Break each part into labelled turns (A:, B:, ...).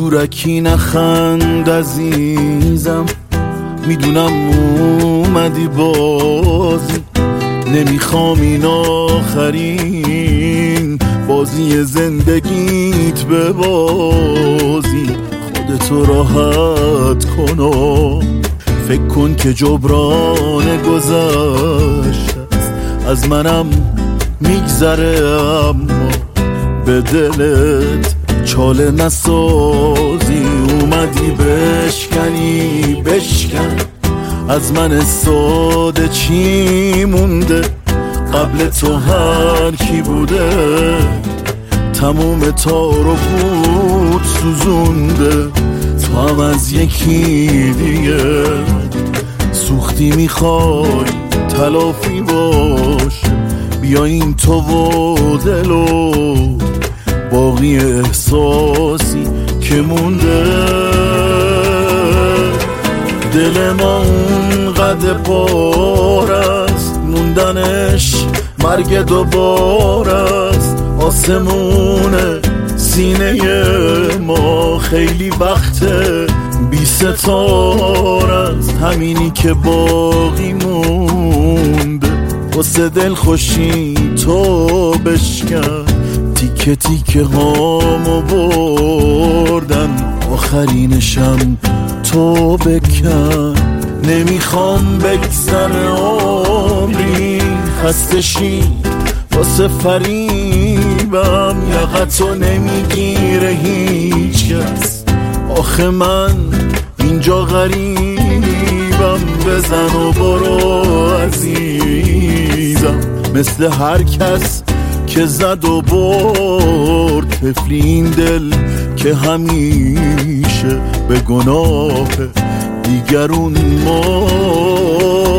A: زورکی نخند عزیزم، میدونم اومدی بازی، نمیخوام این آخرین بازی زندگیت ببازی. خودتو راحت کن و فکر کن که جبران گذشته از منم میگذره، اما به دلت چاله نسازی. اومدی بشکن از من ساده چی مونده، قبل تو هر کی بوده تموم تار و پود سوزونده. تو هم از یکی دیگه سوختی، میخوای تلافی باش، بیاین تو و دل و باقی احساسی که مونده. دل ما اونقدر پار است، موندنش مرگ دوباره است. آسمون سینه ما خیلی وقته بی ستاره است، همینی که باقی مونده واسه دل خوشی تو بشکن. تیکه تیکه هامو بردن، آخرینشم تو بکن. نمیخوام بگذره عمری خسته شی واسه فریبم، یقتو نمیگیره هیچ کس، آخه من اینجا غریبم. بزن و برو عزیزم، مثل هر کس که زد و برد. طفل این دل که همیشه به گناه دیگرون مرد.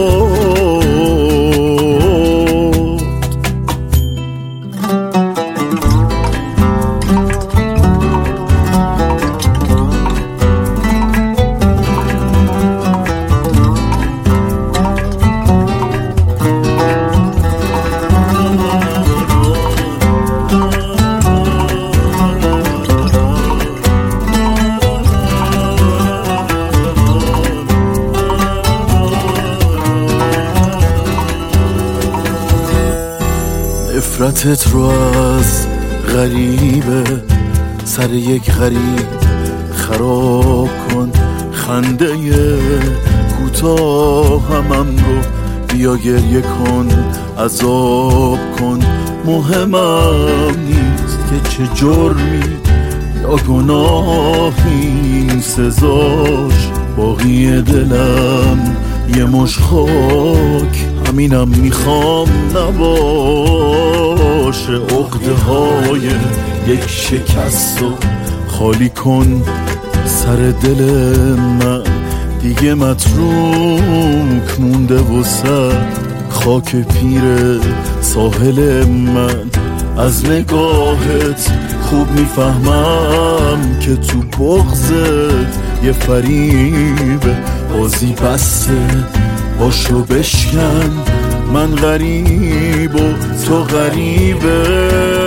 A: نفرتت رو از غریبه سر یک غریب خراب کن. خنده کوتاه همم رو بیا گریه کن، عذاب کن. مهمم نیست که چه جرمی یا گناهی سزاش، باقی دلم یه مش خاک، همینم میخوام نباشه. عقده های یک شکست و خالی کن سر دل من، دیگه متروک مونده وسط خاک پیر ساحل من. از نگاهت خوب میفهمم که تو بغضت یه فریبه، بازی بسته باشو بشکن. من غریب و تو غریبه،